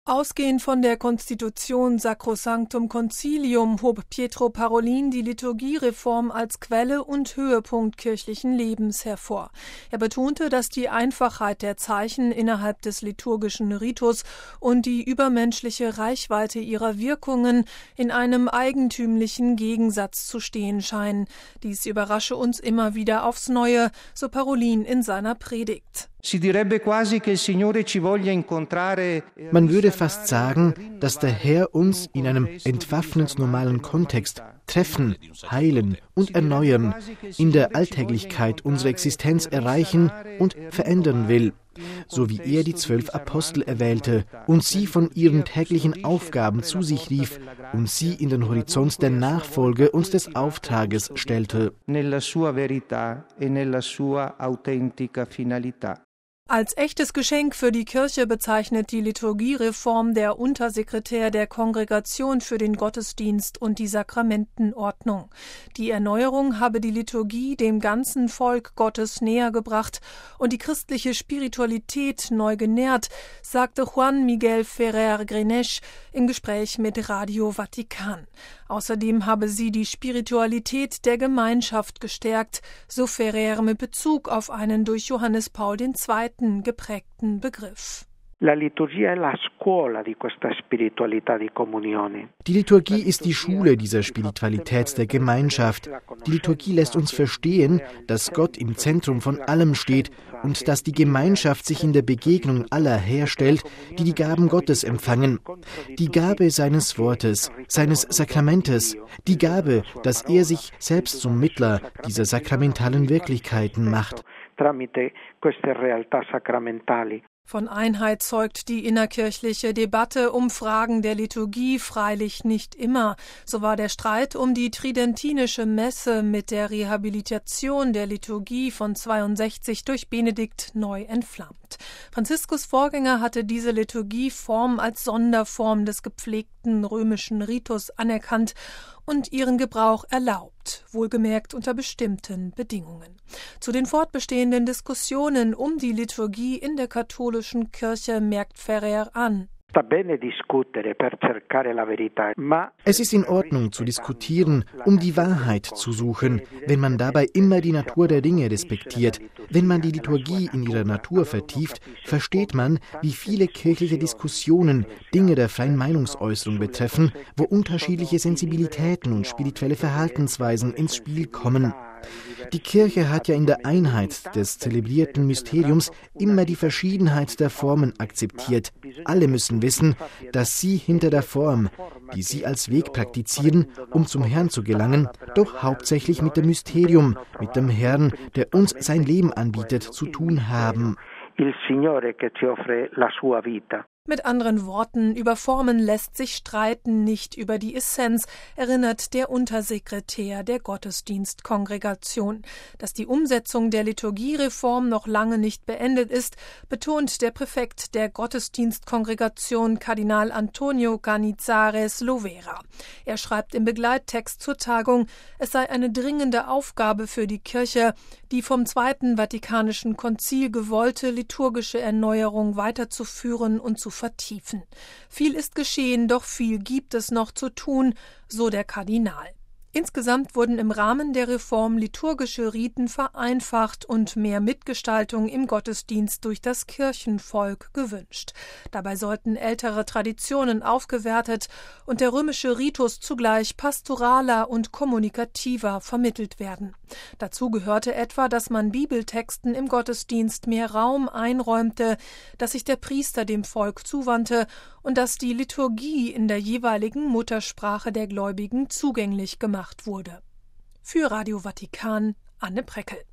Ausgehend von der Konstitution Sacrosanctum Concilium hob Pietro Parolin die Liturgiereform als Quelle und Höhepunkt kirchlichen Lebens hervor. Er betonte, dass die Einfachheit der Zeichen innerhalb des liturgischen Ritus und die übermenschliche Reichweite ihrer Wirkungen in einem eigentümlichen Gegensatz zu stehen scheinen. Dies überrasche uns immer wieder aufs Neue, so Parolin in seiner Predigt. Man würde fast sagen, dass der Herr uns in einem entwaffnend normalen Kontext treffen, heilen und erneuern, in der Alltäglichkeit unsere Existenz erreichen und verändern will, so wie er die 12 Apostel erwählte und sie von ihren täglichen Aufgaben zu sich rief und sie in den Horizont der Nachfolge und des Auftrages stellte. Als echtes Geschenk für die Kirche bezeichnet die Liturgiereform der Untersekretär der Kongregation für den Gottesdienst und die Sakramentenordnung. Die Erneuerung habe die Liturgie dem ganzen Volk Gottes näher gebracht und die christliche Spiritualität neu genährt, sagte Juan Miguel Ferrer Grenesch im Gespräch mit Radio Vatikan. Außerdem habe sie die Spiritualität der Gemeinschaft gestärkt, so Ferrer mit Bezug auf einen durch Johannes Paul II. Geprägten Begriff. Die Liturgie ist die Schule dieser Spiritualität der Gemeinschaft. Die Liturgie lässt uns verstehen, dass Gott im Zentrum von allem steht und dass die Gemeinschaft sich in der Begegnung aller herstellt, die die Gaben Gottes empfangen. Die Gabe seines Wortes, seines Sakramentes, die Gabe, dass er sich selbst zum Mittler dieser sakramentalen Wirklichkeiten macht. Von Einheit zeugt die innerkirchliche Debatte um Fragen der Liturgie freilich nicht immer. So war der Streit um die tridentinische Messe mit der Rehabilitation der Liturgie von 62 durch Benedikt neu entflammt. Franziskus Vorgänger hatte diese Liturgieform als Sonderform des gepflegten römischen Ritus anerkannt und ihren Gebrauch erlaubt, wohlgemerkt unter bestimmten Bedingungen. Zu den fortbestehenden Diskussionen um die Liturgie in der katholischen Kirche merkt Ferrer an. Es ist in Ordnung zu diskutieren, um die Wahrheit zu suchen, wenn man dabei immer die Natur der Dinge respektiert. Wenn man die Liturgie in ihrer Natur vertieft, versteht man, wie viele kirchliche Diskussionen Dinge der freien Meinungsäußerung betreffen, wo unterschiedliche Sensibilitäten und spirituelle Verhaltensweisen ins Spiel kommen. Die Kirche hat ja in der Einheit des zelebrierten Mysteriums immer die Verschiedenheit der Formen akzeptiert. Alle müssen wissen, dass sie hinter der Form, die sie als Weg praktizieren, um zum Herrn zu gelangen, doch hauptsächlich mit dem Mysterium, mit dem Herrn, der uns sein Leben anbietet, zu tun haben. Mit anderen Worten, über Formen lässt sich streiten, nicht über die Essenz, erinnert der Untersekretär der Gottesdienstkongregation. Dass die Umsetzung der Liturgiereform noch lange nicht beendet ist, betont der Präfekt der Gottesdienstkongregation Kardinal Antonio Canizares Lovera. Er schreibt im Begleittext zur Tagung, es sei eine dringende Aufgabe für die Kirche, die vom Zweiten Vatikanischen Konzil gewollte liturgische Erneuerung weiterzuführen und zu vertiefen. Viel ist geschehen, doch viel gibt es noch zu tun, so der Kardinal. Insgesamt wurden im Rahmen der Reform liturgische Riten vereinfacht und mehr Mitgestaltung im Gottesdienst durch das Kirchenvolk gewünscht. Dabei sollten ältere Traditionen aufgewertet und der römische Ritus zugleich pastoraler und kommunikativer vermittelt werden. Dazu gehörte etwa, dass man Bibeltexten im Gottesdienst mehr Raum einräumte, dass sich der Priester dem Volk zuwandte und dass die Liturgie in der jeweiligen Muttersprache der Gläubigen zugänglich gemacht wurde. Für Radio Vatikan, Anne Preckel.